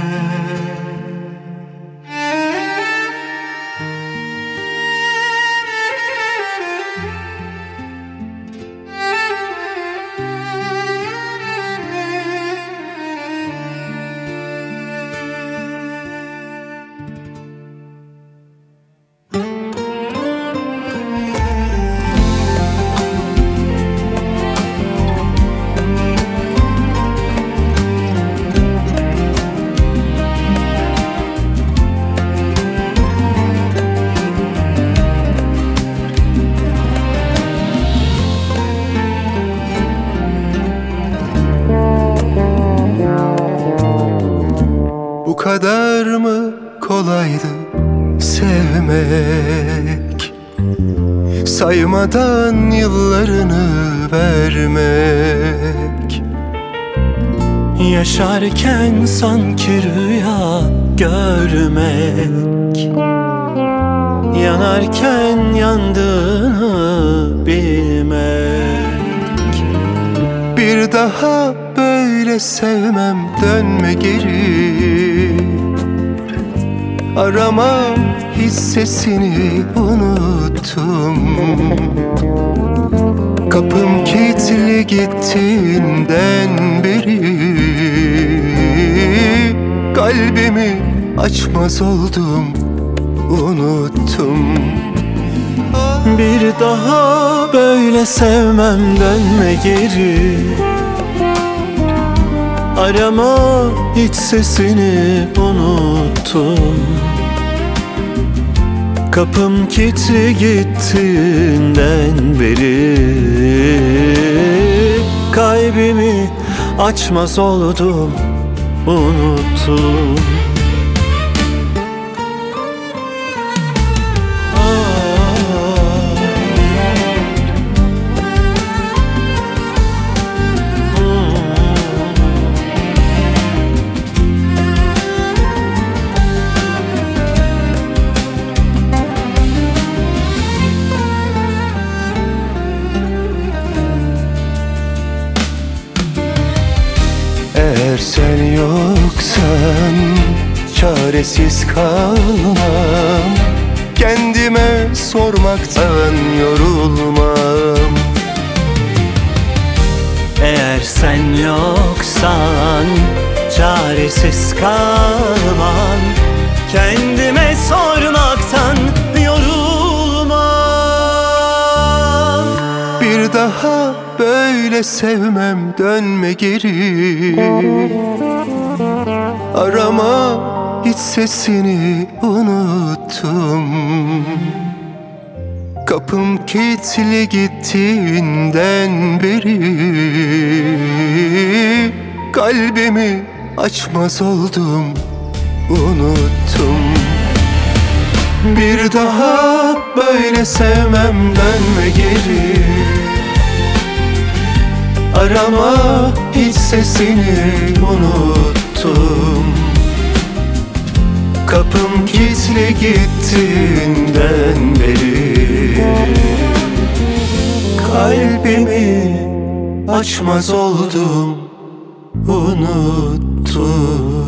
Bu kadar mı kolaydı sevmek? Saymadan yıllarını vermek. Yaşarken sanki rüya görmek, yanarken yandığını bilmek. Bir daha böyle sevmem, dönme geri. Aramam, hiç sesini unuttum. Kapım kilitli gittiğinden beri. Kalbimi açmaz oldum, unuttum. Bir daha böyle sevmem, dönme geri. Arama, hiç sesini unuttum. Kapım kilitli gittiğinden beri. Kalbimi açmaz oldum, unuttum. Eğer sen yoksan çaresiz kalmam. Kendime sormaktan yorulmam. Eğer sen yoksan çaresiz kalmam. Kendime sormaktan yorulmam. Bir daha böyle sevmem, dönme geri. Arama, hiç sesini unuttum. Kapım kilitli gittiğinden beri. Kalbimi açmaz oldum, unuttum. Bir daha böyle sevmem, dönme geri. Arama, hiç sesini unuttum. Kapım kilitli gittiğinden beri. Kalbimi açmaz oldum, unuttum.